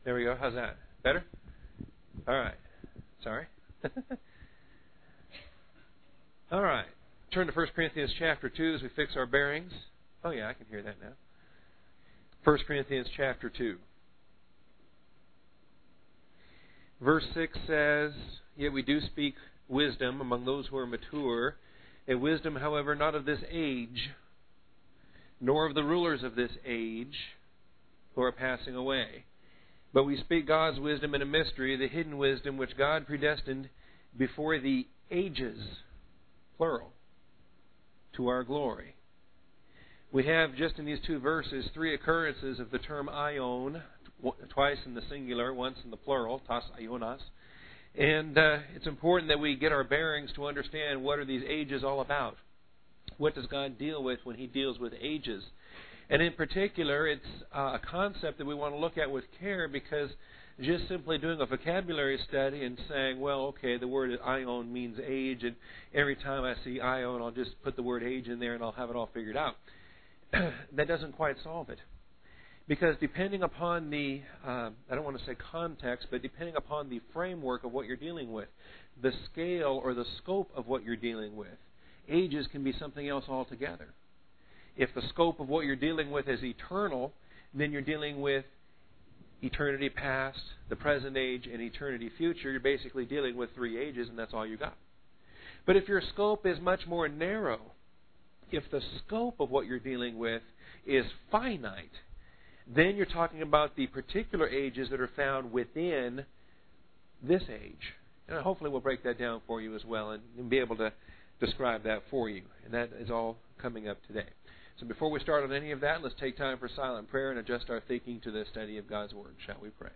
There we go. How's that? Better? All right. Sorry. All right. Turn to 1 Corinthians chapter 2 as we fix our bearings. Oh, yeah, I can hear that now. 1 Corinthians chapter 2. Verse 6 says, "Yet we do speak wisdom among those who are mature, a wisdom, however, not of this age, nor of the rulers of this age who are passing away. But we speak God's wisdom in a mystery, the hidden wisdom which God predestined before the ages," plural, "to our glory." We have just in these two verses 3 occurrences of the term aion, twice in the singular, once in the plural, tas aionas. And it's important that we get our bearings to understand what are these ages all about. What does God deal with when He deals with ages? And in particular, it's a concept that we want to look at with care, because just simply doing a vocabulary study and saying, well, okay, the word aion means age, and every time I see aion, I'll just put the word age in there and I'll have it all figured out. That doesn't quite solve it. Because depending upon the, I don't want to say context, but depending upon the framework of what you're dealing with, the scale or the scope of what you're dealing with, ages can be something else altogether. If the scope of what you're dealing with is eternal, then you're dealing with eternity past, the present age, and eternity future. You're basically dealing with 3 ages, and that's all you got. But if your scope is much more narrow, if the scope of what you're dealing with is finite, then you're talking about the particular ages that are found within this age. And hopefully we'll break that down for you as well and be able to describe that for you. And that is all coming up today. So before we start on any of that, let's take time for silent prayer and adjust our thinking to the study of God's Word. Shall we pray?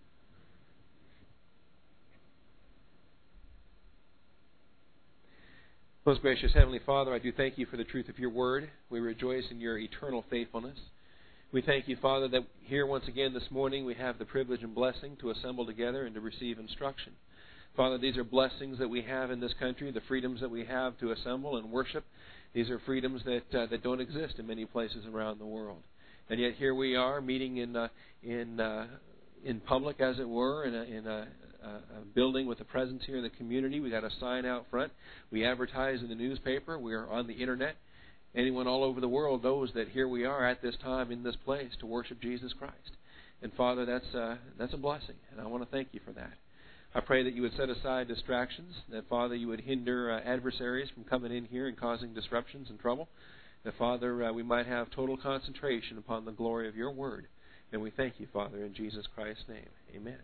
Most gracious Heavenly Father, I do thank you for the truth of your Word. We rejoice in your eternal faithfulness. We thank you, Father, that here once again this morning we have the privilege and blessing to assemble together and to receive instruction. Father, these are blessings that we have in this country, the freedoms that we have to assemble and worship. These are freedoms that don't exist in many places around the world. And yet here we are meeting in public, as it were, in a building with a presence here in the community. We got a sign out front. We advertise in the newspaper. We are on the internet. Anyone all over the world knows that here we are at this time in this place to worship Jesus Christ. And Father, that's a blessing, and I want to thank you for that. I pray that you would set aside distractions, that, Father, you would hinder adversaries from coming in here and causing disruptions and trouble, that, Father, we might have total concentration upon the glory of your word. And we thank you, Father, in Jesus Christ's name. Amen.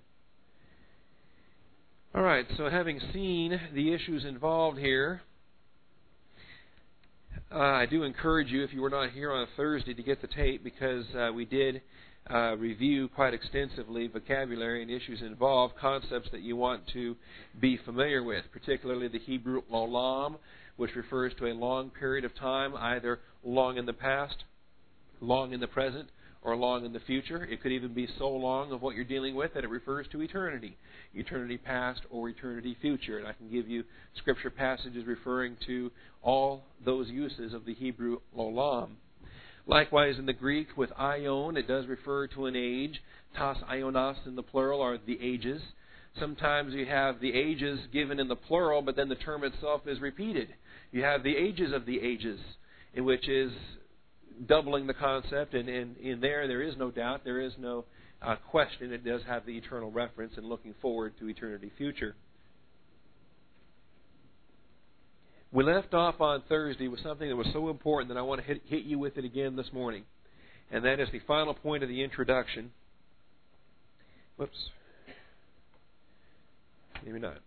All right, so having seen the issues involved here, I do encourage you, if you were not here on Thursday, to get the tape, because we did review quite extensively vocabulary and issues involved, concepts that you want to be familiar with, particularly the Hebrew olam, which refers to a long period of time, either long in the past, long in the present, or long in the future. It could even be so long of what you're dealing with that it refers to eternity, eternity past or eternity future. And I can give you scripture passages referring to all those uses of the Hebrew olam. Likewise, in the Greek, with aion, it does refer to an age. Tas aionas in the plural are the ages. Sometimes you have the ages given in the plural, but then the term itself is repeated. You have the ages of the ages, in which is doubling the concept, and in there is no doubt, there is no question. It does have the eternal reference and looking forward to eternity future. We left off on Thursday with something that was so important that I want to hit you with it again this morning. And that is the final point of the introduction. Whoops. Maybe not.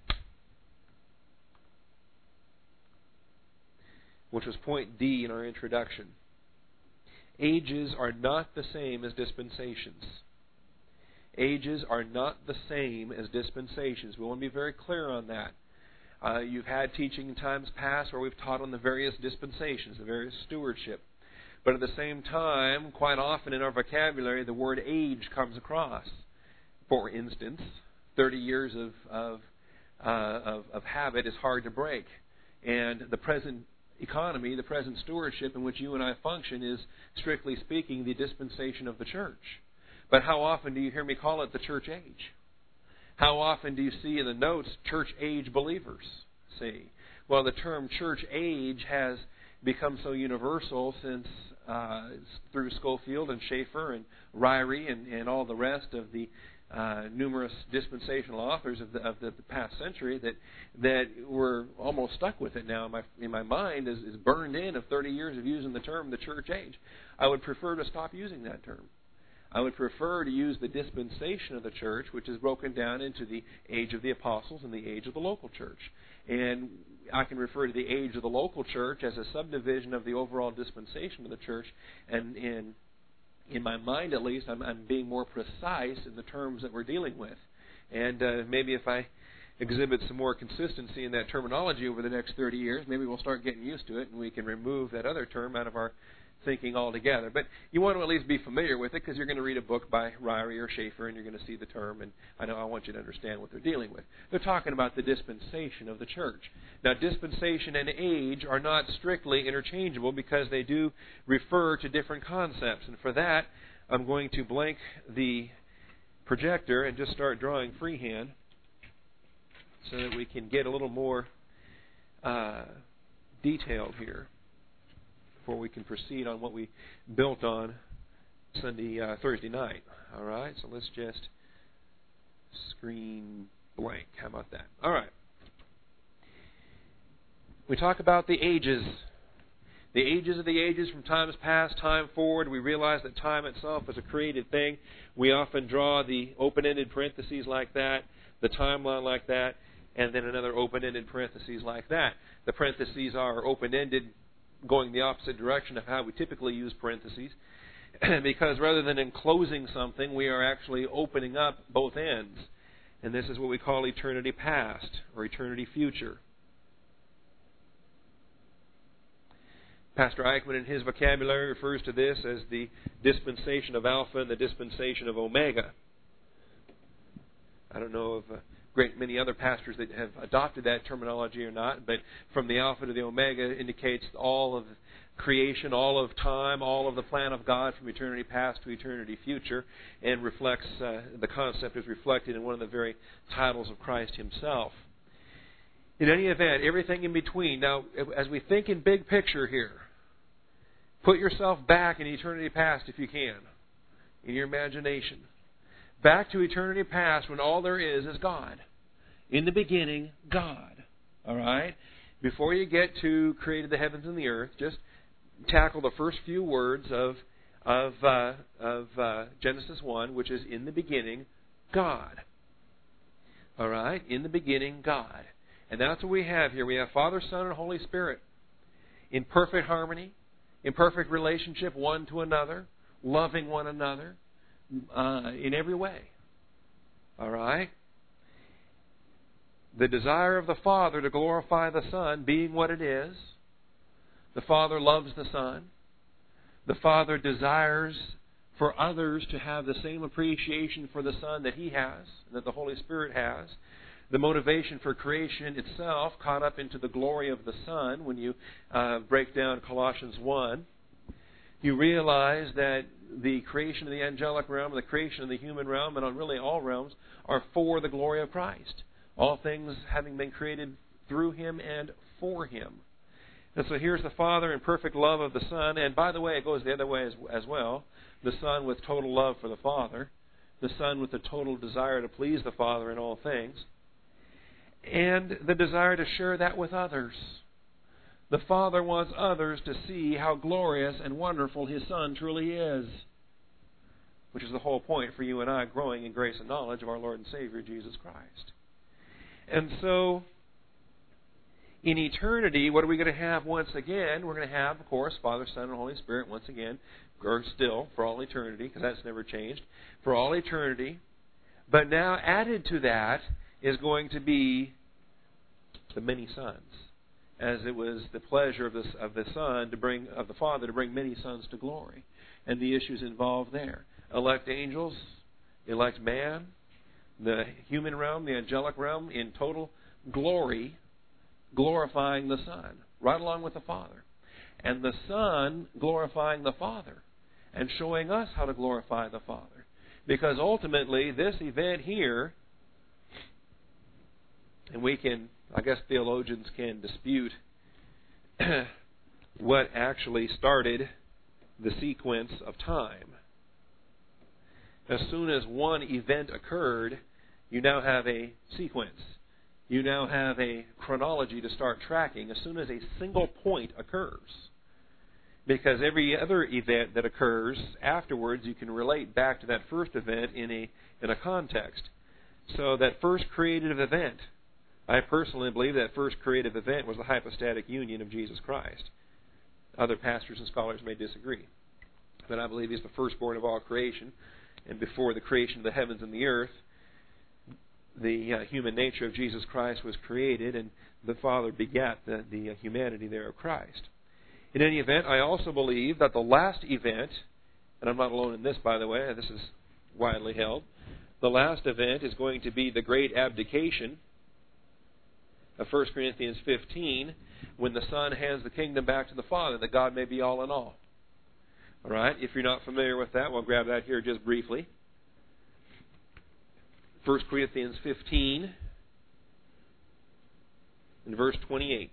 Which was point D in our introduction. Ages are not the same as dispensations. Ages are not the same as dispensations. We want to be very clear on that. You've had teaching in times past where we've taught on the various dispensations, the various stewardship. But at the same time, quite often in our vocabulary, the word age comes across. For instance, 30 years of habit is hard to break. And the present economy, the present stewardship in which you and I function is, strictly speaking, the dispensation of the church. But how often do you hear me call it the church age? How often do you see in the notes church age believers? See, well, the term church age has become so universal since through Schofield and Schaeffer and Ryrie and all the rest of the numerous dispensational authors of the past century that we're almost stuck with it now. In my mind is burned in of 30 years of using the term the church age. I would prefer to stop using that term. I would prefer to use the dispensation of the church, which is broken down into the age of the apostles and the age of the local church. And I can refer to the age of the local church as a subdivision of the overall dispensation of the church. And in my mind, at least, I'm being more precise in the terms that we're dealing with. And maybe if I exhibit some more consistency in that terminology over the next 30 years, maybe we'll start getting used to it and we can remove that other term out of our thinking altogether. But you want to at least be familiar with it because you're going to read a book by Ryrie or Schaeffer and you're going to see the term, and I want you to understand what they're dealing with. They're talking about the dispensation of the church. Now, dispensation and age are not strictly interchangeable because they do refer to different concepts. And for that, I'm going to blank the projector and just start drawing freehand so that we can get a little more detailed here before we can proceed on what we built on Thursday night. All right, so let's just screen blank. How about that? All right. We talk about the ages. The ages of the ages from times past, time forward. We realize that time itself is a created thing. We often draw the open-ended parentheses like that, the timeline like that, and then another open-ended parentheses like that. The parentheses are open-ended, going the opposite direction of how we typically use parentheses, because rather than enclosing something, we are actually opening up both ends. And this is what we call eternity past or eternity future. Pastor Eichmann in his vocabulary refers to this as the dispensation of Alpha and the dispensation of Omega. I don't know of a great many other pastors that have adopted that terminology or not, but from the Alpha to the Omega indicates all of creation, all of time, all of the plan of God from eternity past to eternity future, and reflects the concept is reflected in one of the very titles of Christ Himself. In any event, everything in between. Now, as we think in big picture here, put yourself back in eternity past if you can, in your imagination. Back to eternity past when all there is God. In the beginning, God. All right? Before you get to created the heavens and the earth, just tackle the first few words of Genesis 1, which is in the beginning, God. All right? In the beginning, God. And that's what we have here. We have Father, Son, and Holy Spirit in perfect harmony, in perfect relationship one to another, loving one another in every way. All right? The desire of the Father to glorify the Son being what it is. The Father loves the Son. The Father desires for others to have the same appreciation for the Son that He has, that the Holy Spirit has. The motivation for creation itself caught up into the glory of the Son. When you break down Colossians 1, you realize that the creation of the angelic realm, the creation of the human realm, and really all realms, are for the glory of Christ. All things having been created through Him and for Him. And so here's the Father in perfect love of the Son. And by the way, it goes the other way as well. The Son with total love for the Father. The Son with the total desire to please the Father in all things. And the desire to share that with others. The Father wants others to see how glorious and wonderful His Son truly is. Which is the whole point for you and I growing in grace and knowledge of our Lord and Savior, Jesus Christ. And so, in eternity, what are we going to have once again? We're going to have, of course, Father, Son, and Holy Spirit once again, or still, for all eternity, because that's never changed, for all eternity. But now added to that is going to be the many sons, as it was the pleasure of the Son to bring, of the Father to bring many sons to glory, and the issues involved there: elect angels, elect man, the human realm, the angelic realm, in total glory, glorifying the Son, right along with the Father, and the Son glorifying the Father, and showing us how to glorify the Father. Because ultimately, this event here, and we can, I guess theologians can dispute what actually started the sequence of time. As soon as one event occurred, you now have a sequence. You now have a chronology to start tracking as soon as a single point occurs. Because every other event that occurs afterwards, you can relate back to that first event in a context. So that first creative event, I personally believe that first creative event was the hypostatic union of Jesus Christ. Other pastors and scholars may disagree. But I believe he's the firstborn of all creation. And before the creation of the heavens and the earth, the human nature of Jesus Christ was created, and the Father begat the humanity there of Christ. In any event, I also believe that the last event, and I'm not alone in this, by the way, this is widely held, the last event is going to be the great abdication of 1 Corinthians 15, when the Son hands the kingdom back to the Father, that God may be all in all. All right, if you're not familiar with that, we'll grab that here just briefly. 1 Corinthians 15, in verse 28.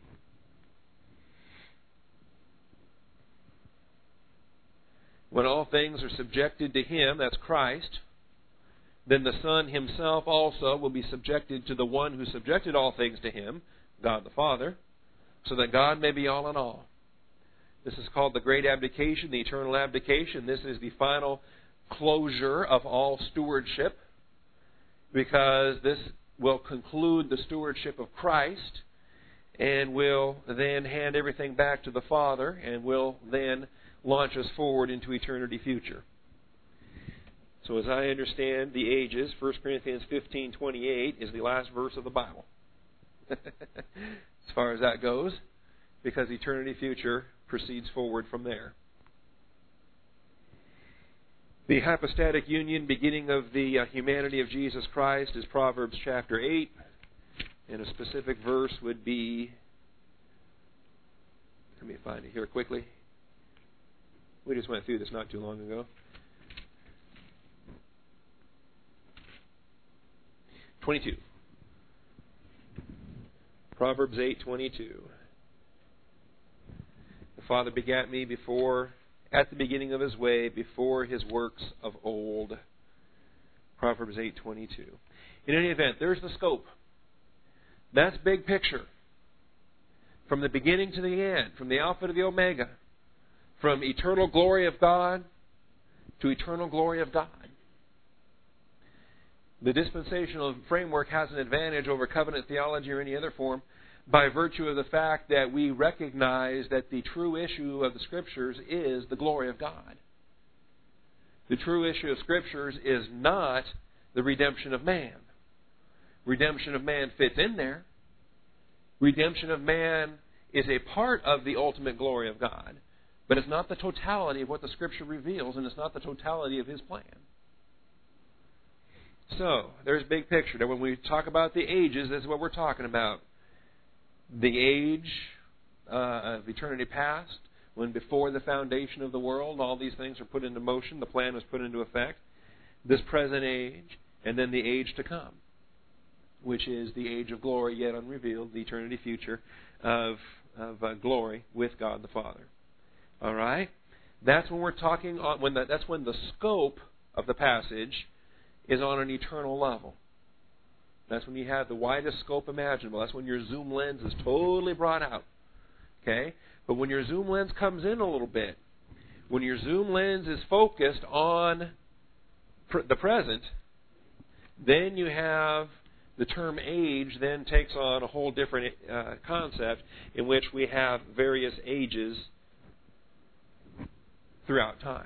When all things are subjected to Him, that's Christ, then the Son Himself also will be subjected to the one who subjected all things to Him, God the Father, so that God may be all in all. This is called the great abdication, the eternal abdication. This is the final closure of all stewardship, because this will conclude the stewardship of Christ and will then hand everything back to the Father and will then launch us forward into eternity future. So as I understand the ages, 1 Corinthians 15:28 is the last verse of the Bible. As far as that goes, because eternity future proceeds forward from there. The hypostatic union beginning of the humanity of Jesus Christ is Proverbs chapter 8, and a specific verse would be, let me find it here quickly. We just went through this not too long ago. 22. Proverbs 8:22. The Father begat me at the beginning of His way, before His works of old. Proverbs 8:22. In any event, there's the scope. That's big picture. From the beginning to the end, from the Alpha to the Omega, from eternal glory of God to eternal glory of God. The dispensational framework has an advantage over covenant theology or any other form by virtue of the fact that we recognize that the true issue of the Scriptures is the glory of God. The true issue of Scriptures is not the redemption of man. Redemption of man fits in there. Redemption of man is a part of the ultimate glory of God, but it's not the totality of what the Scripture reveals, and it's not the totality of His plan. So, there's big picture. Now, when we talk about the ages, this is what we're talking about. The age of eternity past, when before the foundation of the world, all these things are put into motion, the plan was put into effect. This present age, and then the age to come, which is the age of glory yet unrevealed, the eternity future of glory with God the Father. All right? That's when we're talking on that's when the scope of the passage is on an eternal level. That's when you have the widest scope imaginable. That's when your zoom lens is totally brought out. Okay? But when your zoom lens comes in a little bit, when your zoom lens is focused on the present, then you have the term age then takes on a whole different concept in which we have various ages throughout time.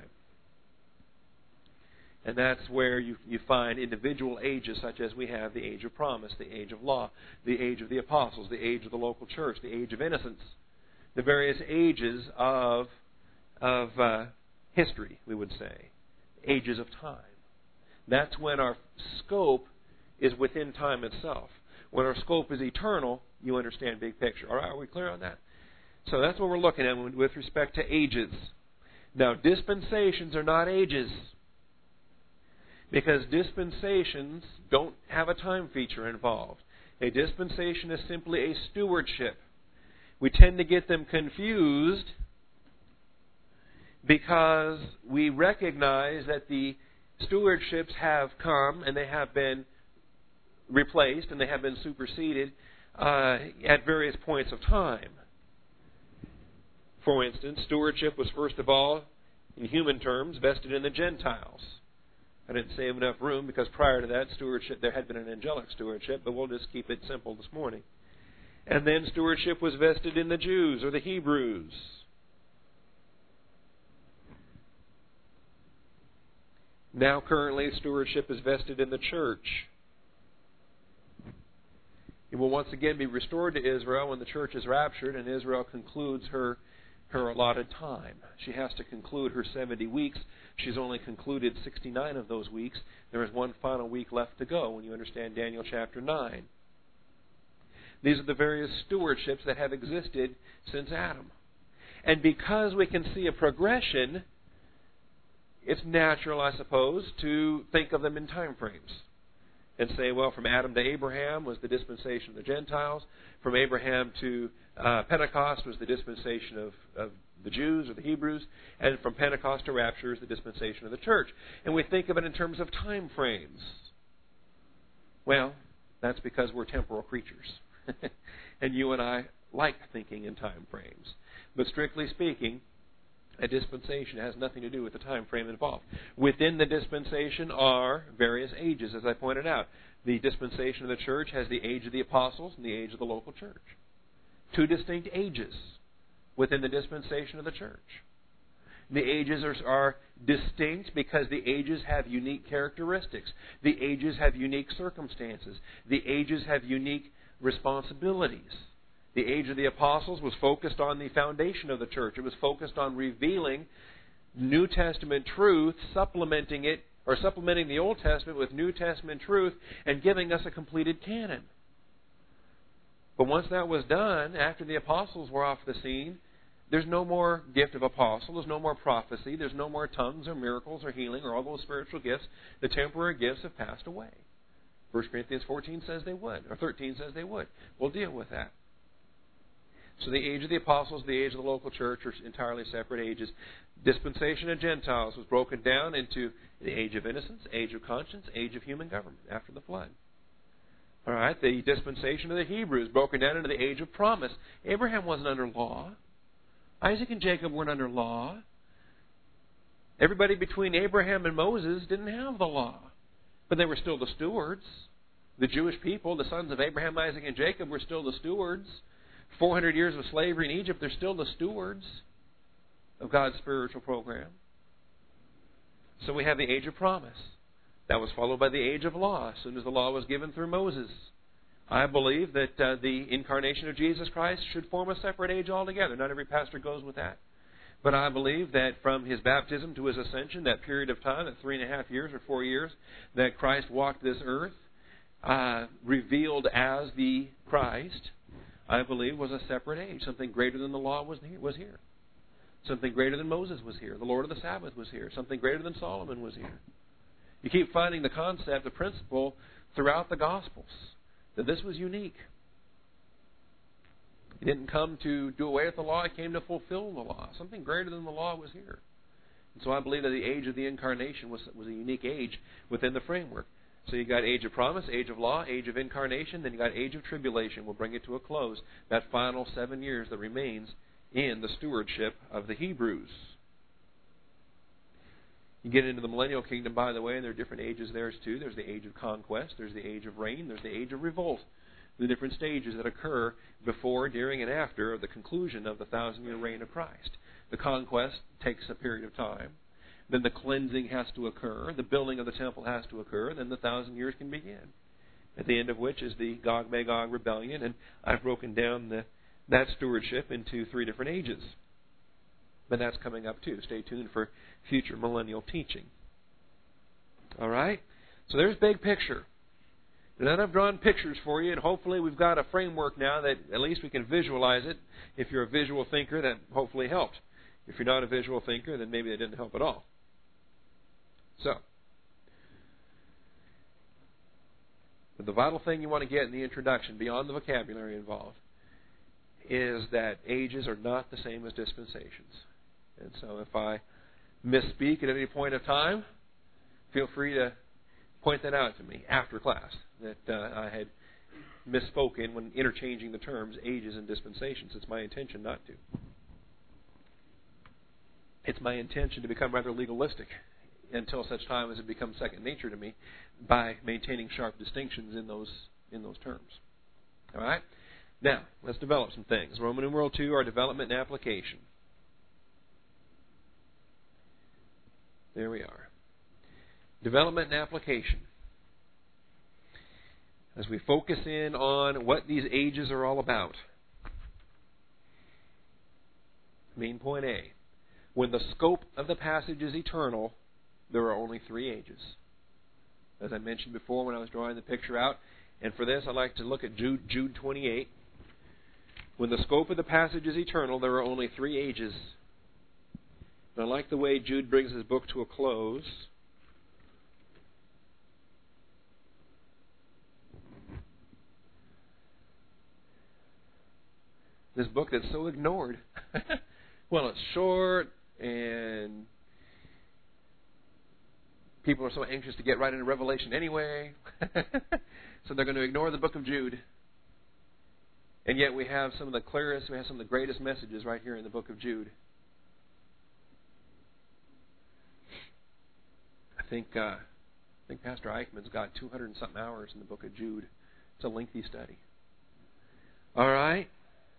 And that's where you find individual ages such as we have the age of promise, the age of law, the age of the apostles, the age of the local church, the age of innocence, the various ages of history, we would say, ages of time. That's when our scope is within time itself. When our scope is eternal, you understand big picture. All right, are we clear on that? So that's what we're looking at with respect to ages. Now, dispensations are not ages. Because dispensations don't have a time feature involved. A dispensation is simply a stewardship. We tend to get them confused because we recognize that the stewardships have come and they have been replaced and they have been superseded at various points of time. For instance, stewardship was first of all, in human terms, vested in the Gentiles. I didn't save enough room because prior to that stewardship, there had been an angelic stewardship, but we'll just keep it simple this morning. And then stewardship was vested in the Jews or the Hebrews. Now currently stewardship is vested in the church. It will once again be restored to Israel when the church is raptured and Israel concludes her allotted time. She has to conclude her 70 weeks. She's only concluded 69 of those weeks. There is one final week left to go when you understand Daniel chapter 9. These are the various stewardships that have existed since Adam. And because we can see a progression, it's natural, I suppose, to think of them in time frames. And say, well, from Adam to Abraham was the dispensation of the Gentiles. From Abraham to Pentecost was the dispensation of the Jews or the Hebrews. And from Pentecost to rapture is the dispensation of the church. And we think of it in terms of time frames. Well, that's because we're temporal creatures. And you and I like thinking in time frames. But strictly speaking, a dispensation has nothing to do with the time frame involved. Within the dispensation are various ages, as I pointed out. The dispensation of the church has the age of the apostles and the age of the local church. Two distinct ages within the dispensation of the church. The ages are distinct because the ages have unique characteristics. The ages have unique circumstances. The ages have unique responsibilities. The age of the apostles was focused on the foundation of the church. It was focused on revealing New Testament truth, supplementing the Old Testament with New Testament truth, and giving us a completed canon. But once that was done, after the apostles were off the scene, there's no more gift of apostle, there's no more prophecy, there's no more tongues or miracles or healing or all those spiritual gifts. The temporary gifts have passed away. 1 Corinthians 14 says they would, or 13 says they would. We'll deal with that. So the age of the apostles, the age of the local church are entirely separate ages. Dispensation of Gentiles was broken down into the age of innocence, age of conscience, age of human government after the flood. All right, the dispensation of the Hebrews broken down into the age of promise. Abraham wasn't under law. Isaac and Jacob weren't under law. Everybody between Abraham and Moses didn't have the law, but they were still the stewards. The Jewish people, the sons of Abraham, Isaac, and Jacob, were still the stewards. 400 years of slavery in Egypt, they're still the stewards of God's spiritual program. So we have the age of promise. That was followed by the age of law, as soon as the law was given through Moses. I believe that the incarnation of Jesus Christ should form a separate age altogether. Not every pastor goes with that. But I believe that from his baptism to his ascension, that period of time, that 3.5 years or 4 years, that Christ walked this earth, revealed as the Christ, I believe was a separate age. Something greater than the law was here. Something greater than Moses was here. The Lord of the Sabbath was here. Something greater than Solomon was here. You keep finding the concept, the principle throughout the Gospels, that this was unique. He didn't come to do away with the law. He came to fulfill the law. Something greater than the law was here. And so I believe that the age of the incarnation was a unique age within the framework. So you got age of promise, age of law, age of incarnation, then you got age of tribulation. We'll bring it to a close. That final 7 years that remains in the stewardship of the Hebrews. You get into the millennial kingdom, by the way, and there are different ages there too. There's the age of conquest, there's the age of reign, there's the age of revolt. The different stages that occur before, during, and after the conclusion of the 1,000-year reign of Christ. The conquest takes a period of time. Then the cleansing has to occur. The building of the temple has to occur. Then the 1,000 years can begin. At the end of which is the Gog-Magog rebellion. And I've broken down that stewardship into 3 different ages. But that's coming up too. Stay tuned for future millennial teaching. All right? So there's big picture. And then I've drawn pictures for you, and hopefully we've got a framework now that at least we can visualize it. If you're a visual thinker, that hopefully helped. If you're not a visual thinker, then maybe it didn't help at all. So, But the vital thing you want to get in the introduction, beyond the vocabulary involved, is that ages are not the same as dispensations. And so if I misspeak at any point of time, feel free to point that out to me after class, that I had misspoken when interchanging the terms ages and dispensations. It's my intention not to. It's my intention to become rather legalistic until such time as it becomes second nature to me by maintaining sharp distinctions in those terms. All right? Now, let's develop some things. Roman numeral 2, our development and application. There we are. Development and application. As we focus in on what these ages are all about. Main point A. When the scope of the passage is eternal, there are only 3 ages. As I mentioned before when I was drawing the picture out, and for this I'd like to look at Jude 28. When the scope of the passage is eternal, there are only 3 ages. And I like the way Jude brings his book to a close. This book that's so ignored. Well, it's short, and people are so anxious to get right into Revelation anyway. So they're going to ignore the book of Jude. And yet we have some of the clearest, we have some of the greatest messages right here in the book of Jude. I think Pastor Eichmann's got 200 and something hours in the book of Jude. It's a lengthy study. All right.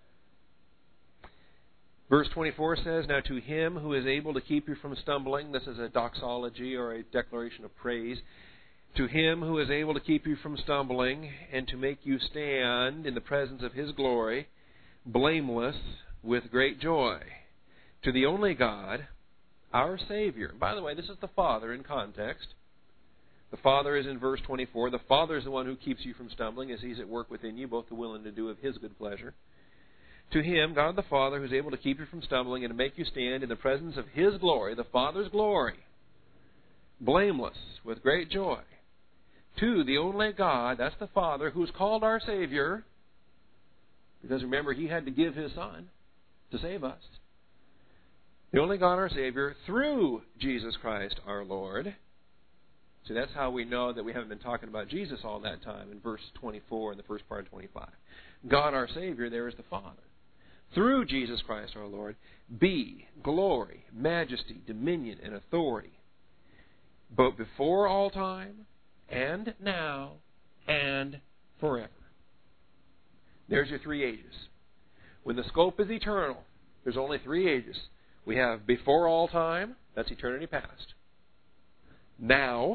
Verse 24 says, "Now to him who is able to keep you from stumbling," this is a doxology or a declaration of praise, "to him who is able to keep you from stumbling and to make you stand in the presence of his glory, blameless with great joy. To the only God, our Savior." By the way, this is the Father in context. The Father is in verse 24. The Father is the one who keeps you from stumbling as he's at work within you, both to will and to do of his good pleasure. To him, God the Father, who is able to keep you from stumbling and to make you stand in the presence of his glory, the Father's glory, blameless with great joy. To the only God, that's the Father, who's called our Savior, because remember, he had to give his Son to save us. The only God, our Savior, through Jesus Christ our Lord. So that's how we know that we haven't been talking about Jesus all that time in verse 24 and the first part of 25. God, our Savior, there is the Father. Through Jesus Christ our Lord, be glory, majesty, dominion, and authority, both before all time, and now, and forever. There's your 3 ages. When the scope is eternal, there's only 3 ages. We have before all time, that's eternity past. Now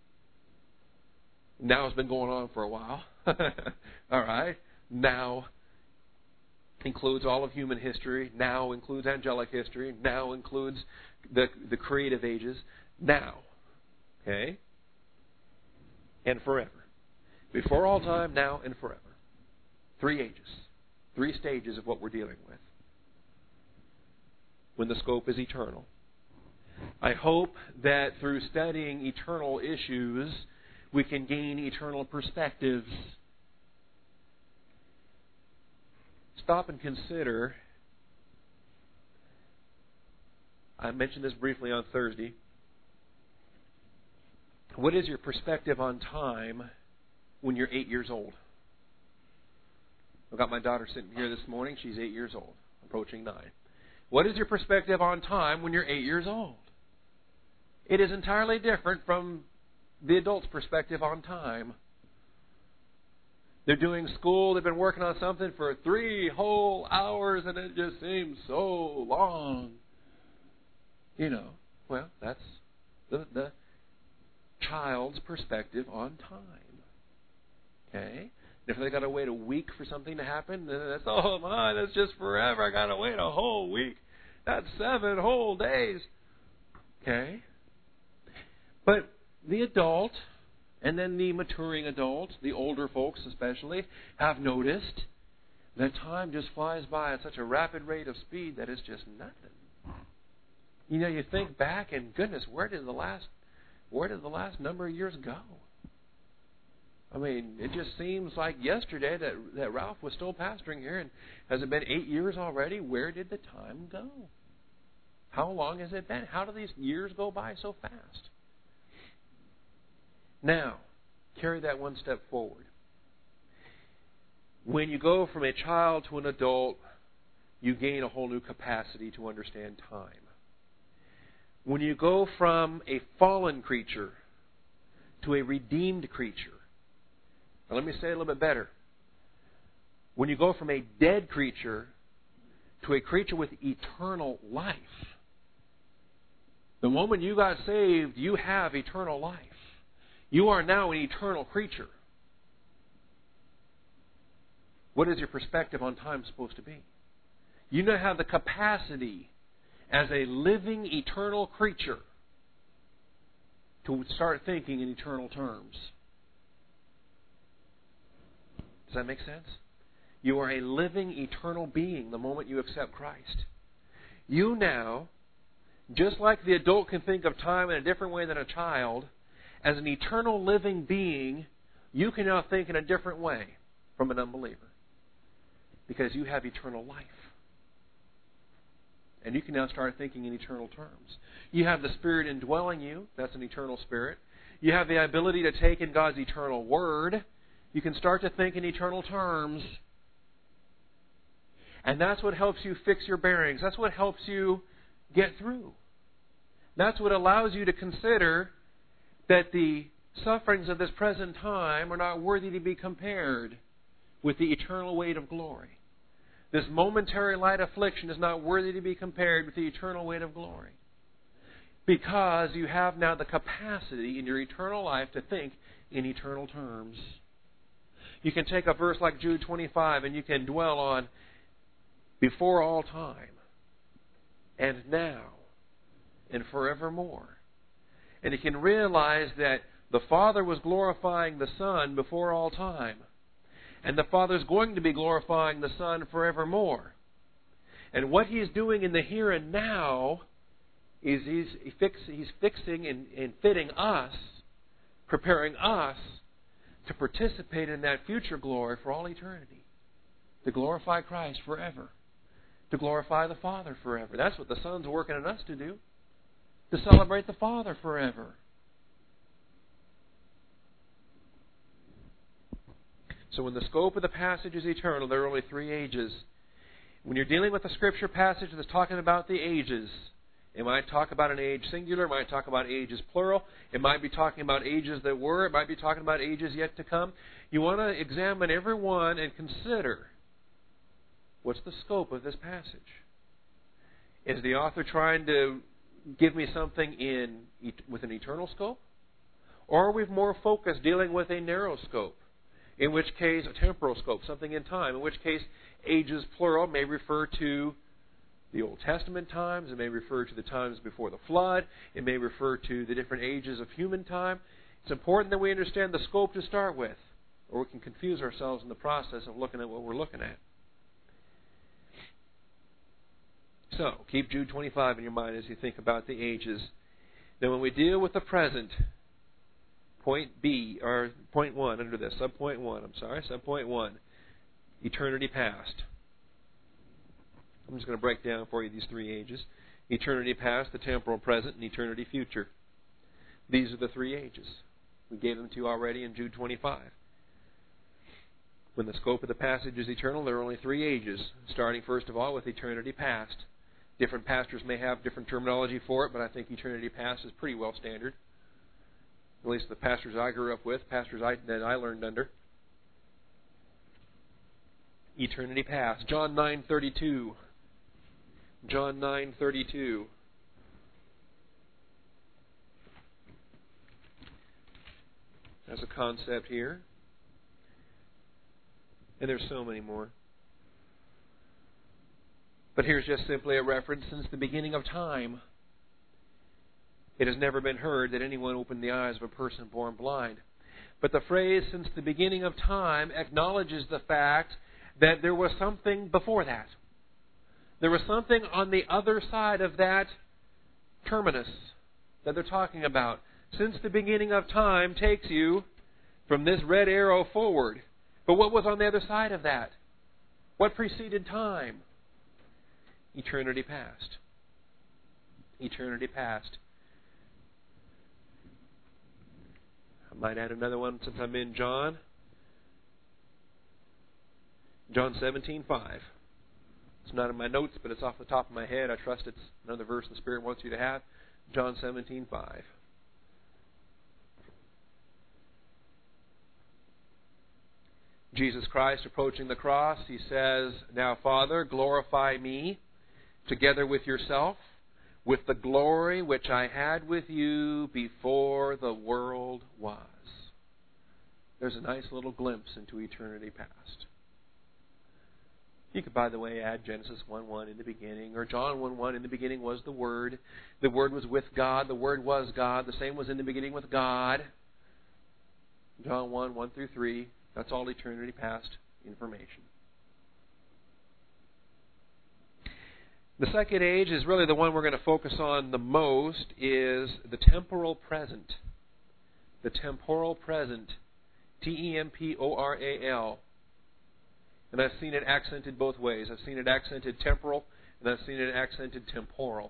has been going on for a while. All right? Now includes all of human history. Now includes angelic history. Now includes the creative ages. Now. Okay? And forever. Before all time, now, and forever. 3 ages. 3 stages of what we're dealing with. When the scope is eternal. I hope that through studying eternal issues, we can gain eternal perspectives. Stop and consider. I mentioned this briefly on Thursday. What is your perspective on time when you're 8 years old? I've got my daughter sitting here this morning. She's 8 years old, approaching 9. What is your perspective on time when you're 8 years old? It is entirely different from the adult's perspective on time. They're doing school, they've been working on something for 3 whole hours, and it just seems so long. You know, well, that's the child's perspective on time. Okay? If they got to wait a week for something to happen, then that's, oh my, that's just forever. I got to wait a whole week. That's 7 whole days. Okay? But the adult, and then the maturing adult, the older folks especially, have noticed that time just flies by at such a rapid rate of speed that it's just nothing. You know, you think back, and goodness, where did the last number of years go? I mean, it just seems like yesterday that Ralph was still pastoring here, and has it been 8 years already? Where did the time go? How long has it been? How do these years go by so fast? Now, carry that one step forward. When you go from a child to an adult, you gain a whole new capacity to understand time. When you go from a fallen creature to a redeemed creature, now let me say it a little bit better. When you go from a dead creature to a creature with eternal life, the moment you got saved, you have eternal life. You are now an eternal creature. What is your perspective on time supposed to be? You now have the capacity as a living, eternal creature to start thinking in eternal terms. Does that make sense? You are a living, eternal being the moment you accept Christ. You now, just like the adult can think of time in a different way than a child, as an eternal living being, you can now think in a different way from an unbeliever. Because you have eternal life. And you can now start thinking in eternal terms. You have the Spirit indwelling you. That's an eternal spirit. You have the ability to take in God's eternal Word. You can start to think in eternal terms. And that's what helps you fix your bearings. That's what helps you get through. That's what allows you to consider that the sufferings of this present time are not worthy to be compared with the eternal weight of glory. This momentary light affliction is not worthy to be compared with the eternal weight of glory. Because you have now the capacity in your eternal life to think in eternal terms. You can take a verse like Jude 25 and you can dwell on before all time, and now, and forevermore. And you can realize that the Father was glorifying the Son before all time. And the Father's going to be glorifying the Son forevermore. And what He's doing in the here and now is He's fixing and fitting us, preparing us to participate in that future glory for all eternity. To glorify Christ forever. To glorify the Father forever. That's what the Son's working on us to do. To celebrate the Father forever. So when the scope of the passage is eternal, there are only 3 ages. When you're dealing with a Scripture passage that's talking about the ages, it might talk about an age singular, it might talk about ages plural, it might be talking about ages that were, it might be talking about ages yet to come. You want to examine every one and consider, what's the scope of this passage? Is the author trying to give me something with an eternal scope? Or are we more focused dealing with a narrow scope? In which case, a temporal scope, something in time. In which case, ages plural may refer to the Old Testament times. It may refer to the times before the flood. It may refer to the different ages of human time. It's important that we understand the scope to start with, or we can confuse ourselves in the process of looking at what we're looking at. So, keep Jude 25 in your mind as you think about the ages. Now, when we deal with the present, point 1 under this, subpoint 1, eternity past. I'm just going to break down for you these 3 ages. Eternity past, the temporal present, and eternity future. These are the 3 ages. We gave them to you already in Jude 25. When the scope of the passage is eternal, there are only 3 ages, starting first of all with eternity past. Different pastors may have different terminology for it, but I think eternity past is pretty well standard. At least the pastors I grew up with, that I learned under. Eternity past. John 9:32. John 9:32. That's a concept here. And there's so many more. But here's just simply a reference. Since the beginning of time, it has never been heard that anyone opened the eyes of a person born blind. But the phrase, since the beginning of time, acknowledges the fact that there was something before that. There was something on the other side of that terminus that they're talking about. Since the beginning of time takes you from this red arrow forward. But what was on the other side of that? What preceded time? Eternity past. Eternity past. I might add another one since I'm in John. John 17:5. It's not in my notes, but it's off the top of my head. I trust it's another verse the Spirit wants you to have. John 17:5. Jesus Christ approaching the cross, He says, "Now, Father, glorify me together with yourself, with the glory which I had with you before the world was." There's a nice little glimpse into eternity past. You could, by the way, add Genesis 1:1 in the beginning, or John 1:1, in the beginning was the Word. The Word was with God. The Word was God. The same was in the beginning with God. John 1:1-3. That's all eternity past information. The second age is really the one we're going to focus on the most, is the temporal present. The temporal present. Temporal. And I've seen it accented both ways. I've seen it accented temporal, and I've seen it accented temporal.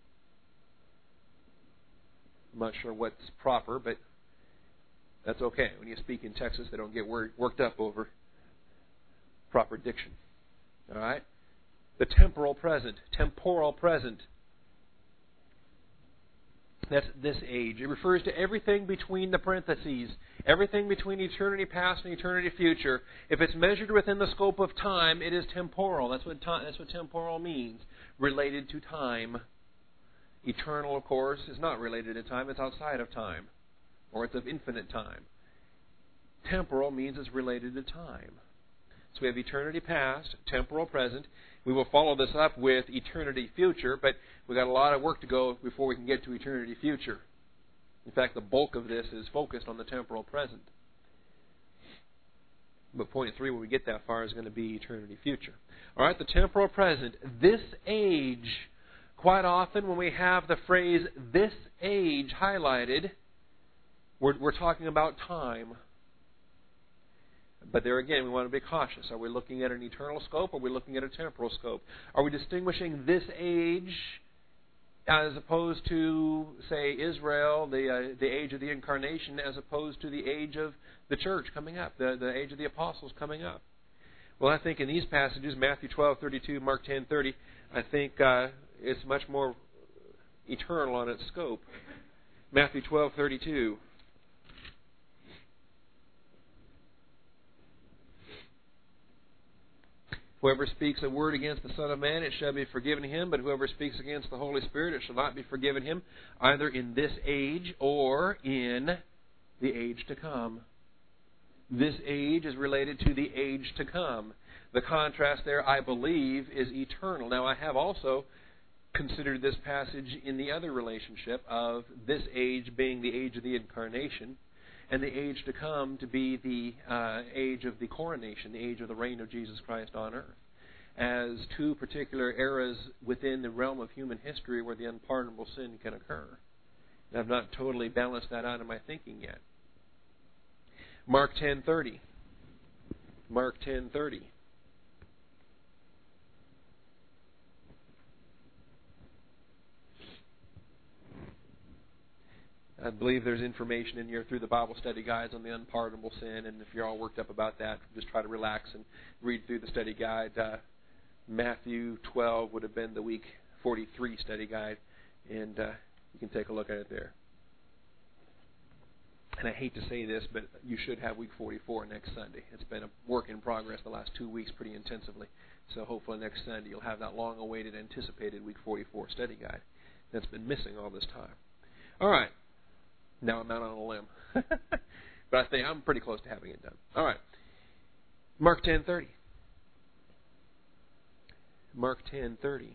I'm not sure what's proper, but that's okay. When you speak in Texas, they don't get worked up over proper diction. All right? The temporal present. Temporal present. That's this age. It refers to everything between the parentheses. Everything between eternity past and eternity future. If it's measured within the scope of time, it is temporal. That's what temporal means. Related to time. Eternal, of course, is not related to time. It's outside of time. Or it's of infinite time. Temporal means it's related to time. So we have eternity past, temporal present. We will follow this up with eternity future, but we've got a lot of work to go before we can get to eternity future. In fact, the bulk of this is focused on the temporal present. But point 3, when we get that far, is going to be eternity future. All right, the temporal present. This age, quite often when we have the phrase this age highlighted, we're talking about time. But there again, we want to be cautious. Are we looking at an eternal scope, or are we looking at a temporal scope? Are we distinguishing this age as opposed to, say, Israel, the age of the incarnation, as opposed to the age of the church coming up, the age of the apostles coming up? Well, I think in these passages, Matthew 12:32, Mark 10:30, I think it's much more eternal on its scope. Matthew 12:32. Whoever speaks a word against the Son of Man, it shall be forgiven him. But whoever speaks against the Holy Spirit, it shall not be forgiven him, either in this age or in the age to come. This age is related to the age to come. The contrast there, I believe, is eternal. Now, I have also considered this passage in the other relationship of this age being the age of the incarnation, and the age to come to be the age of the coronation, the age of the reign of Jesus Christ on earth, as two particular eras within the realm of human history where the unpardonable sin can occur. And I've not totally balanced that out in my thinking yet. Mark 10:30. Mark 10:30. I believe there's information in here through the Bible study guides on the unpardonable sin, and if you're all worked up about that, just try to relax and read through the study guide. Matthew 12 would have been the week 43 study guide, and you can take a look at it there. And I hate to say this, but you should have week 44 next Sunday. It's been a work in progress the last 2 weeks pretty intensively, so hopefully next Sunday you'll have that long-awaited, anticipated week 44 study guide that's been missing all this time. All right. Now I'm out on a limb. But I think I'm pretty close to having it done. All right. Mark 10:30. Mark 10:30.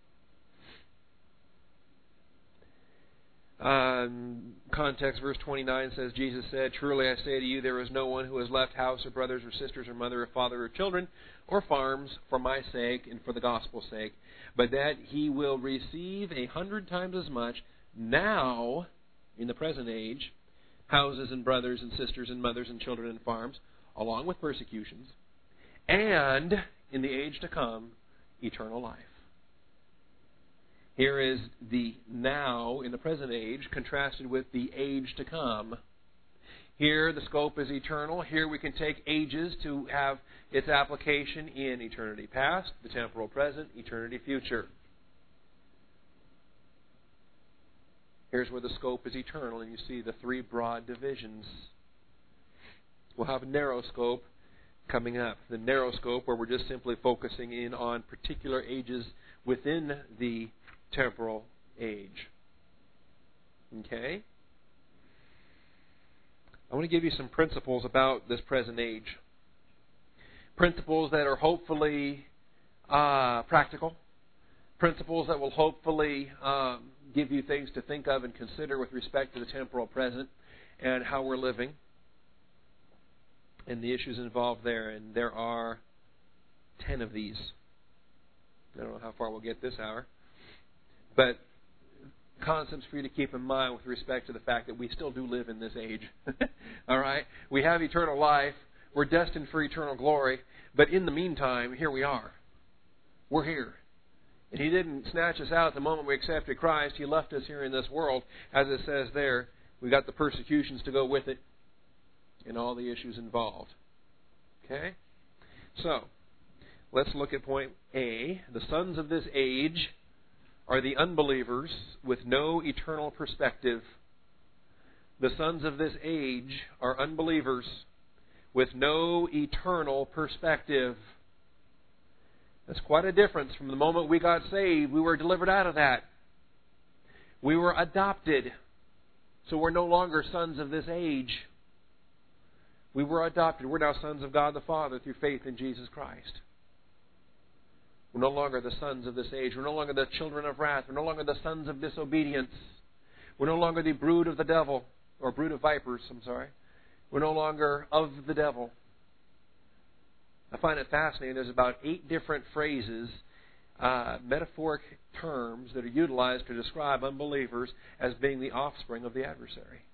Context, verse 29 says, Jesus said, "Truly I say to you, there is no one who has left house or brothers or sisters or mother or father or children or farms for my sake and for the gospel's sake, but that he will receive 100 times as much now," in the present age, houses and brothers and sisters and mothers and children and farms, along with persecutions, and in the age to come, eternal life. Here is the now in the present age contrasted with the age to come. Here the scope is eternal. Here we can take ages to have its application in eternity past, the temporal present, eternity future. Here's where the scope is eternal, and you see the three broad divisions. We'll have a narrow scope coming up. The narrow scope where we're just simply focusing in on particular ages within the temporal age. Okay? I want to give you some principles about this present age. Principles that are hopefully practical. Principles that will hopefully give you things to think of and consider with respect to the temporal present and how we're living and the issues involved there. And there are 10 of these. I don't know how far we'll get this hour. But concepts for you to keep in mind with respect to the fact that we still do live in this age. All right? We have eternal life. We're destined for eternal glory. But in the meantime, here we are. We're here. And He didn't snatch us out the moment we accepted Christ. He left us here in this world. As it says there, we got the persecutions to go with it and all the issues involved. Okay? So, let's look at point A. The sons of this age are the unbelievers with no eternal perspective. The sons of this age are unbelievers with no eternal perspective. That's quite a difference from the moment we got saved. We were delivered out of that. We were adopted. So we're no longer sons of this age. We were adopted. We're now sons of God the Father through faith in Jesus Christ. We're no longer the sons of this age. We're no longer the children of wrath. We're no longer the sons of disobedience. We're no longer the brood of the devil, or brood of vipers, We're no longer of the devil. I find it fascinating. There's about 8 different phrases, metaphoric terms that are utilized to describe unbelievers as being the offspring of the adversary.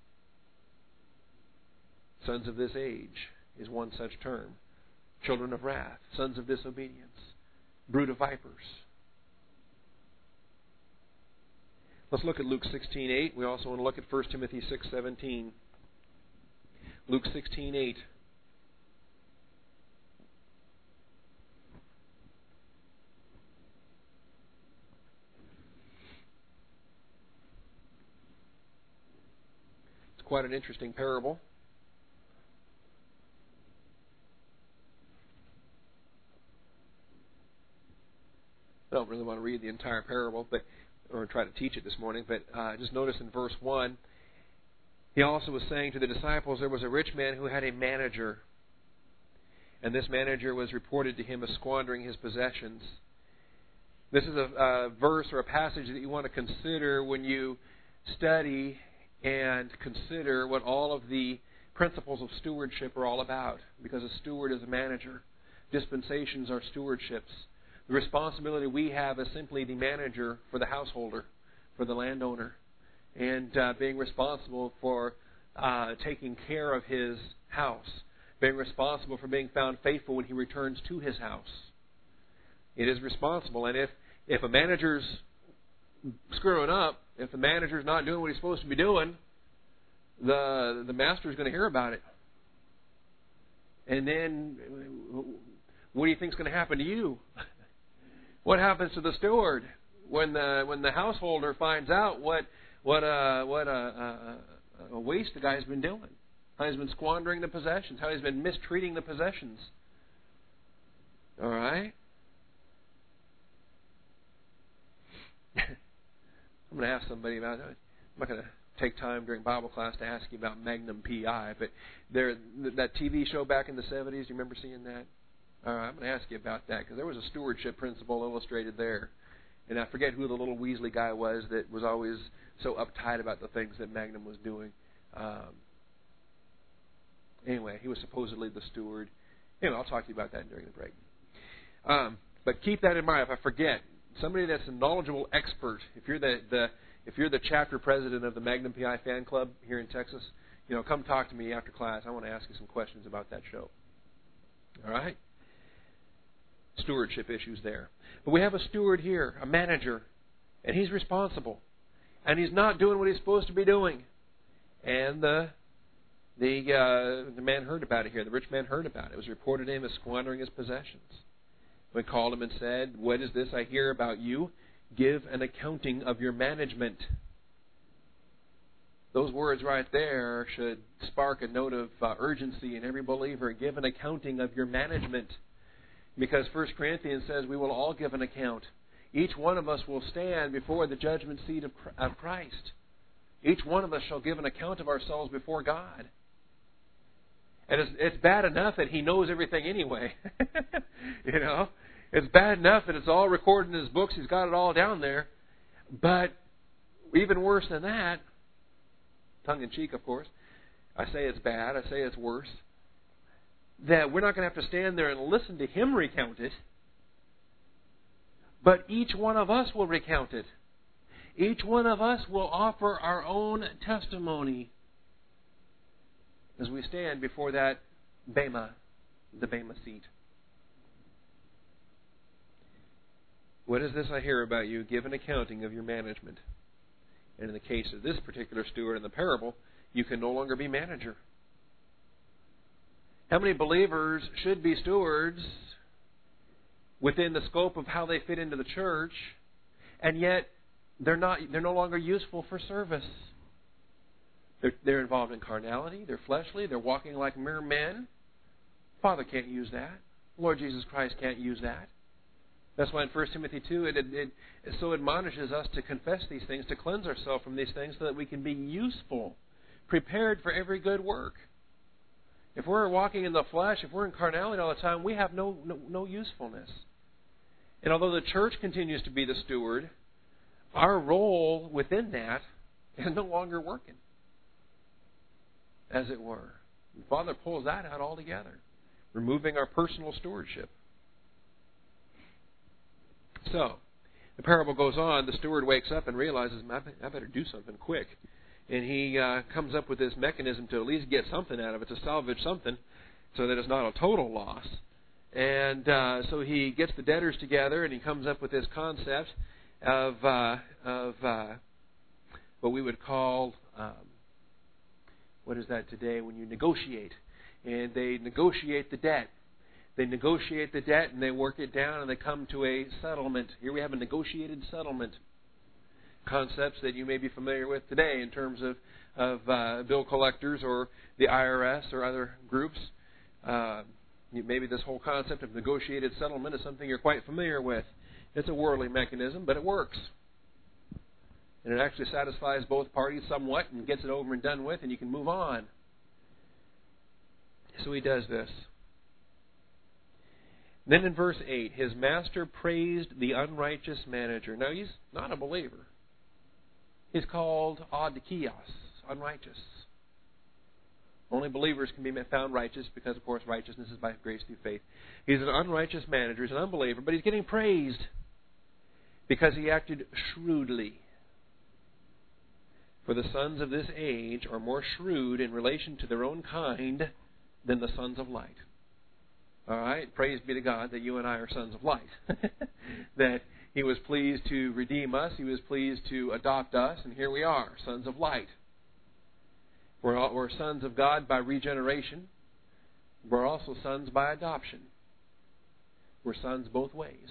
Sons of this age is one such term. Children of wrath, sons of disobedience, brood of vipers. Let's look at Luke 16:8. We also want to look at 1 Timothy 6:17. Luke 16:8. It's quite an interesting parable. I don't really want to read the entire parable, or try to teach it this morning, but just notice in verse 1, He also was saying to the disciples, there was a rich man who had a manager, and this manager was reported to him as squandering his possessions. This is a verse or a passage that you want to consider when you study and consider what all of the principles of stewardship are all about, because a steward is a manager. Dispensations are stewardships. The responsibility we have is simply the manager for the householder, for the landowner, and being responsible for taking care of his house, being responsible for being found faithful when he returns to his house. It is responsible, and if a manager's screwing up, if the manager's not doing what he's supposed to be doing, the master's going to hear about it. And then, what do you think is going to happen to you? What happens to the steward when the householder finds out what a waste the guy's been doing? How he's been squandering the possessions, how he's been mistreating the possessions. All right? I'm going to ask somebody about it. I'm not going to take time during Bible class to ask you about Magnum P.I., but that TV show back in the 70s, do you remember seeing that? I'm going to ask you about that, because there was a stewardship principle illustrated there. And I forget who the little Weasley guy was that was always so uptight about the things that Magnum was doing. Anyway, he was supposedly the steward. Anyway, I'll talk to you about that during the break. But keep that in mind. If I forget, somebody that's a knowledgeable expert, if you're the chapter president of the Magnum P.I. fan club here in Texas, come talk to me after class. I want to ask you some questions about that show. All right? Stewardship issues there. But we have a steward here, a manager, and he's responsible. And he's not doing what he's supposed to be doing. And the man heard about it here. The rich man heard about it. It was reported to him as squandering his possessions. We called him and said, "What is this I hear about you? Give an accounting of your management." Those words right there should spark a note of urgency in every believer. Give an accounting of your management. Because 1 Corinthians says we will all give an account. Each one of us will stand before the judgment seat of Christ. Each one of us shall give an account of ourselves before God. And it's bad enough that He knows everything anyway. It's bad enough that it's all recorded in His books. He's got it all down there. But even worse than that, tongue in cheek, of course, I say it's bad, I say it's worse, that we're not going to have to stand there and listen to Him recount it, but each one of us will recount it. Each one of us will offer our own testimony as we stand before that Bema, the Bema seat. What is this I hear about you? Give an accounting of your management. And in the case of this particular steward in the parable, you can no longer be manager. How many believers should be stewards within the scope of how they fit into the church, and yet they're no longer useful for service? They're involved in carnality, they're fleshly, they're walking like mere men. Father can't use that. Lord Jesus Christ can't use that. That's why in 1 Timothy 2 it so admonishes us to confess these things, to cleanse ourselves from these things so that we can be useful, prepared for every good work. If we're walking in the flesh, if we're in carnality all the time, we have no usefulness. And although the church continues to be the steward, our role within that is no longer working, as it were. And Father pulls that out altogether, removing our personal stewardship. So, the parable goes on. The steward wakes up and realizes, I better do something quick. And he comes up with this mechanism to at least get something out of it, to salvage something, so that it's not a total loss. And so he gets the debtors together, and he comes up with this concept of what we would call, what is that today, when you negotiate. And they negotiate the debt. They negotiate the debt and they work it down and they come to a settlement. Here we have a negotiated settlement. Concepts that you may be familiar with today in terms of bill collectors or the IRS or other groups. Maybe this whole concept of negotiated settlement is something you're quite familiar with. It's a worldly mechanism, but it works. And it actually satisfies both parties somewhat and gets it over and done with, and you can move on. So he does this. Then in verse 8, his master praised the unrighteous manager. Now, he's not a believer. He's called adikios, unrighteous. Only believers can be found righteous because, of course, righteousness is by grace through faith. He's an unrighteous manager. He's an unbeliever, but he's getting praised because he acted shrewdly. For the sons of this age are more shrewd in relation to their own kind than the sons of light. All right? Praise be to God that you and I are sons of light. That He was pleased to redeem us. He was pleased to adopt us. And here we are, sons of light. We're sons of God by regeneration. We're also sons by adoption. We're sons both ways.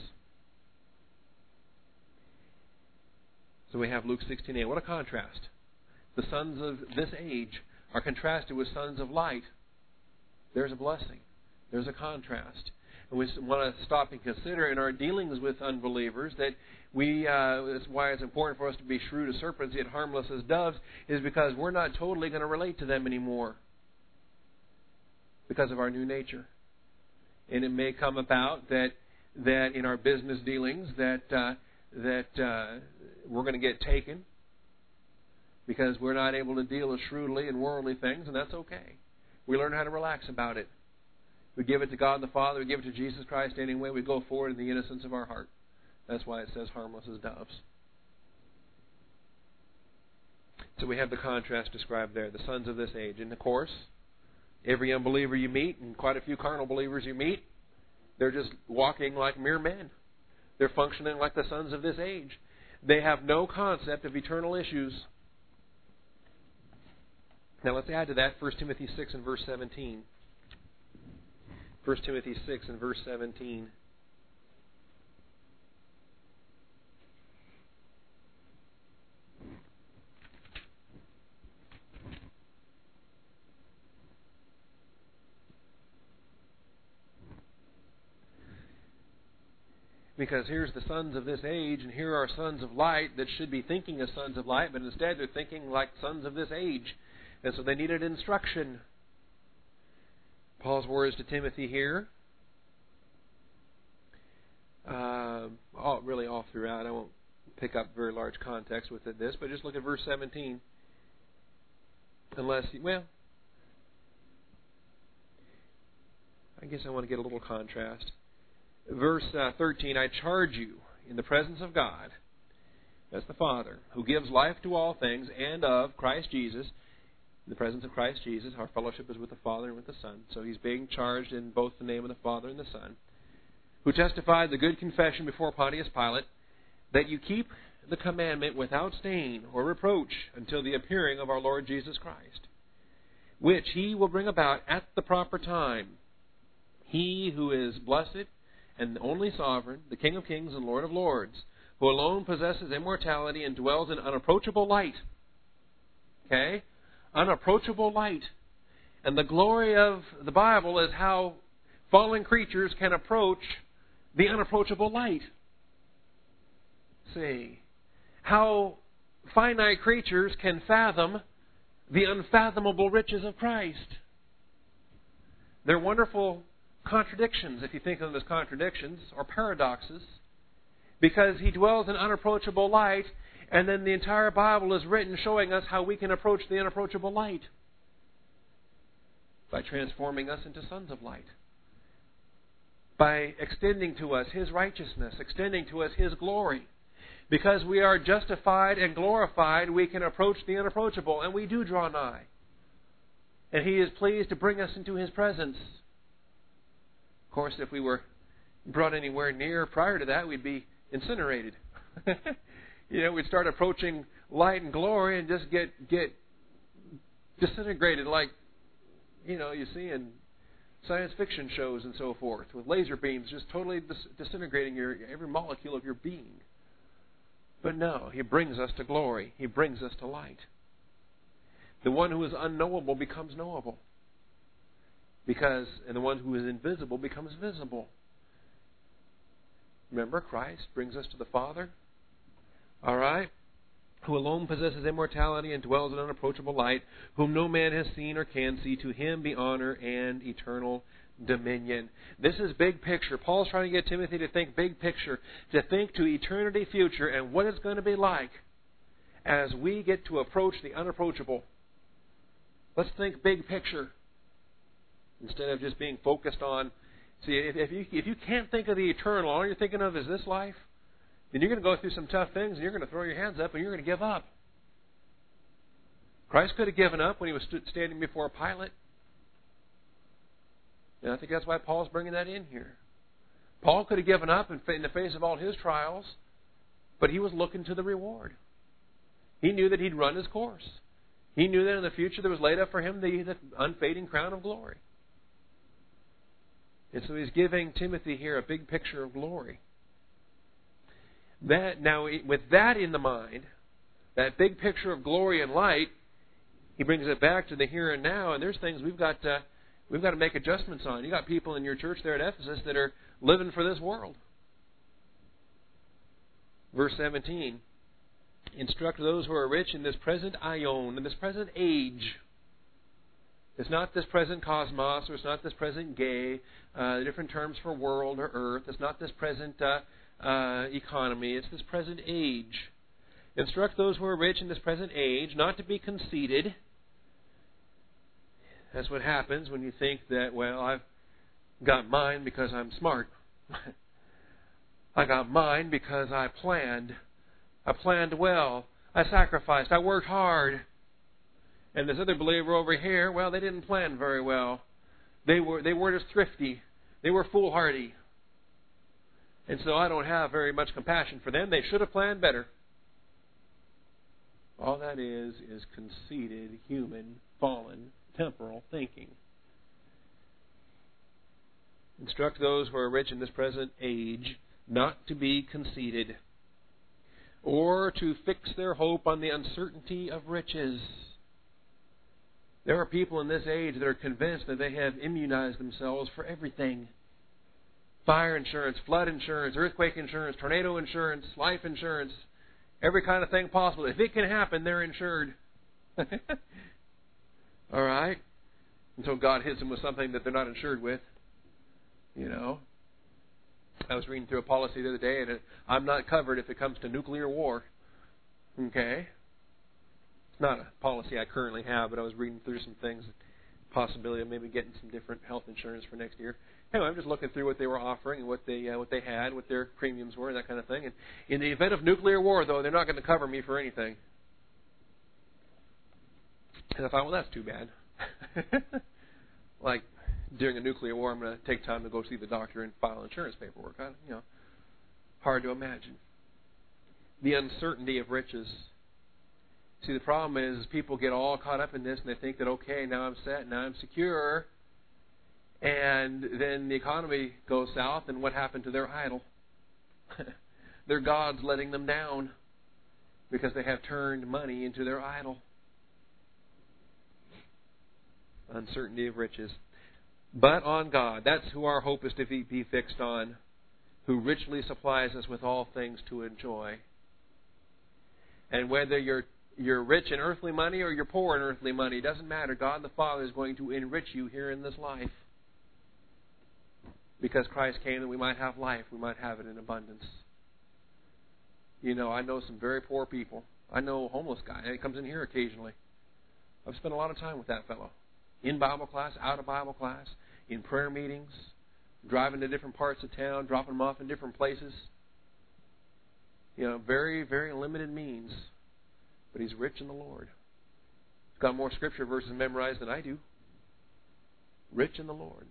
So we have Luke 16:8. What a contrast. The sons of this age are contrasted with sons of light. There's a blessing. There's a contrast. And we want to stop and consider in our dealings with unbelievers that that's why it's important for us to be shrewd as serpents yet harmless as doves, is because we're not totally going to relate to them anymore because of our new nature. And it may come about that in our business dealings that we're going to get taken because we're not able to deal as shrewdly in worldly things, and that's okay. We learn how to relax about it. We give it to God the Father. We give it to Jesus Christ anyway. We go forward in the innocence of our heart. That's why it says harmless as doves. So we have the contrast described there, the sons of this age. And of course, every unbeliever you meet and quite a few carnal believers you meet, they're just walking like mere men. They're functioning like the sons of this age. They have no concept of eternal issues. Now let's add to that 1 Timothy 6 and verse 17. 1 Timothy 6 and verse 17. Because here's the sons of this age, and here are sons of light that should be thinking as sons of light, but instead they're thinking like sons of this age. And so they needed instruction. Paul's words to Timothy here, really all throughout. I won't pick up very large context with this, but just look at verse 17. I guess I want to get a little contrast. Verse 13, I charge you in the presence of God, that's the Father, who gives life to all things, and of Christ Jesus, in the presence of Christ Jesus, our fellowship is with the Father and with the Son. So he's being charged in both the name of the Father and the Son, who testified the good confession before Pontius Pilate, that you keep the commandment without stain or reproach until the appearing of our Lord Jesus Christ, which he will bring about at the proper time. He who is blessed and the only sovereign, the King of kings and Lord of lords, who alone possesses immortality and dwells in unapproachable light. Okay? Unapproachable light. And the glory of the Bible is how fallen creatures can approach the unapproachable light. See? How finite creatures can fathom the unfathomable riches of Christ. They're wonderful contradictions, if you think of them as contradictions, or paradoxes, because he dwells in unapproachable light, and then the entire Bible is written showing us how we can approach the unapproachable light by transforming us into sons of light, by extending to us his righteousness, extending to us his glory. Because we are justified and glorified, we can approach the unapproachable, and we do draw nigh. And he is pleased to bring us into his presence. Of course, if we were brought anywhere near prior to that, we'd be incinerated. We'd start approaching light and glory and just get disintegrated like, you see in science fiction shows and so forth, with laser beams just totally disintegrating every molecule of your being. But no, he brings us to glory. He brings us to light. The one who is unknowable becomes knowable. And the one who is invisible becomes visible. Remember, Christ brings us to the Father. All right? Who alone possesses immortality and dwells in unapproachable light, whom no man has seen or can see. To him be honor and eternal dominion. This is big picture. Paul's trying to get Timothy to think big picture, to think to eternity future and what it's going to be like as we get to approach the unapproachable. Let's think big picture instead of just being focused on. See, if you can't think of the eternal, all you're thinking of is this life, then you're going to go through some tough things and you're going to throw your hands up and you're going to give up. Christ could have given up when he was standing before Pilate. And I think that's why Paul's bringing that in here. Paul could have given up in the face of all his trials, but he was looking to the reward. He knew that he'd run his course. He knew that in the future there was laid up for him the unfading crown of glory. And so he's giving Timothy here a big picture of glory. Now, with that in the mind, that big picture of glory and light, he brings it back to the here and now, and there's things we've got to make adjustments on. You got people in your church there at Ephesus that are living for this world. Verse 17, instruct those who are rich in this present aion, in this present age. It's not this present cosmos, or it's not this present gay, different terms for world or earth. It's not this present economy. It's this present age. Instruct those who are rich in this present age not to be conceited. That's what happens when you think that, well, I've got mine because I'm smart. I got mine because I planned. I planned well. I sacrificed. I worked hard. And this other believer over here, well, they didn't plan very well. They weren't as thrifty. They were foolhardy. And so I don't have very much compassion for them. They should have planned better. All that is conceited, human, fallen, temporal thinking. Instruct those who are rich in this present age not to be conceited, or to fix their hope on the uncertainty of riches. There are people in this age that are convinced that they have immunized themselves for everything. Fire insurance, flood insurance, earthquake insurance, tornado insurance, life insurance, every kind of thing possible. If it can happen, they're insured. All right? Until God hits them with something that they're not insured with. You know? I was reading through a policy the other day, and I'm not covered if it comes to nuclear war. Okay? It's not a policy I currently have, but I was reading through some things, possibility of maybe getting some different health insurance for next year. Anyway, I'm just looking through what they were offering and what they had, what their premiums were, and that kind of thing. And in the event of nuclear war, though, they're not going to cover me for anything. And I thought, well, that's too bad. Like, during a nuclear war, I'm going to take time to go see the doctor and file insurance paperwork. Hard to imagine. The uncertainty of riches. See, the problem is people get all caught up in this, and they think that, okay, now I'm set, now I'm secure. And then the economy goes south, and what happened to their idol? Their God's letting them down because they have turned money into their idol. Uncertainty of riches. But on God, that's who our hope is to be fixed on, who richly supplies us with all things to enjoy. And whether you're rich in earthly money or you're poor in earthly money, it doesn't matter. God the Father is going to enrich you here in this life. Because Christ came that we might have life, we might have it in abundance. You know, I know some very poor people. I know a homeless guy. He comes in here occasionally. I've spent a lot of time with that fellow. In Bible class, out of Bible class, in prayer meetings, driving to different parts of town, dropping them off in different places. You know, very, very limited means. But he's rich in the Lord. He's got more scripture verses memorized than I do. Rich in the Lord.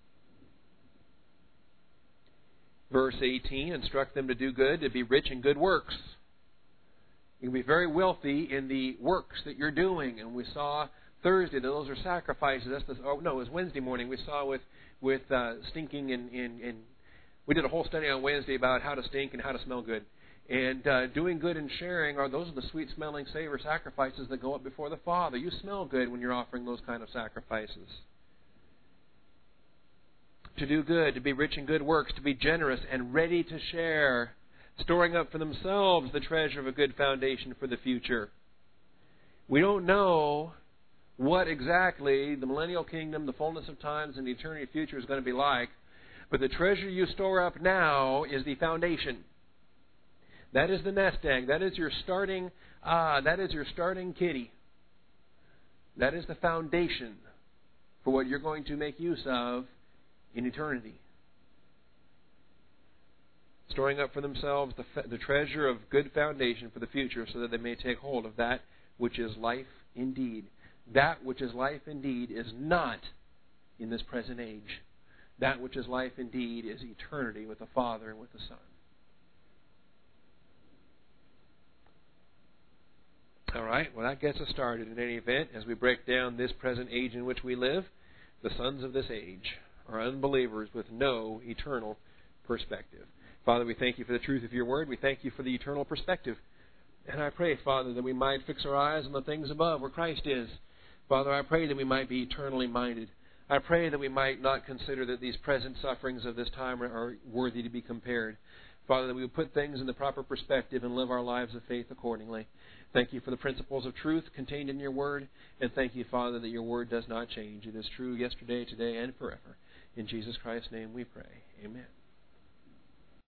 Verse 18, instruct them to do good, to be rich in good works. You can be very wealthy in the works that you're doing. And we saw Thursday that those are sacrifices. It was Wednesday morning. We saw with stinking and we did a whole study on Wednesday about how to stink and how to smell good. And doing good and sharing those are the sweet-smelling savor sacrifices that go up before the Father. You smell good when you're offering those kind of sacrifices. To do good, to be rich in good works, to be generous and ready to share, storing up for themselves the treasure of a good foundation for the future. We don't know what exactly the millennial kingdom, the fullness of times, and the eternity future is going to be like, but the treasure you store up now is the foundation. That is the nest egg. That is your starting kitty. That is the foundation for what you're going to make use of in eternity. Storing up for themselves the treasure of good foundation for the future so that they may take hold of that which is life indeed. That which is life indeed is not in this present age. That which is life indeed is eternity with the Father and with the Son. All right, well, that gets us started in any event as we break down this present age in which we live. The sons of this age are unbelievers with no eternal perspective. Father, we thank you for the truth of your word. We thank you for the eternal perspective. And I pray, Father, that we might fix our eyes on the things above where Christ is. Father, I pray that we might be eternally minded. I pray that we might not consider that these present sufferings of this time are worthy to be compared. Father, that we would put things in the proper perspective and live our lives of faith accordingly. Thank you for the principles of truth contained in your word. And thank you, Father, that your word does not change. It is true yesterday, today, and forever. In Jesus Christ's name we pray. Amen.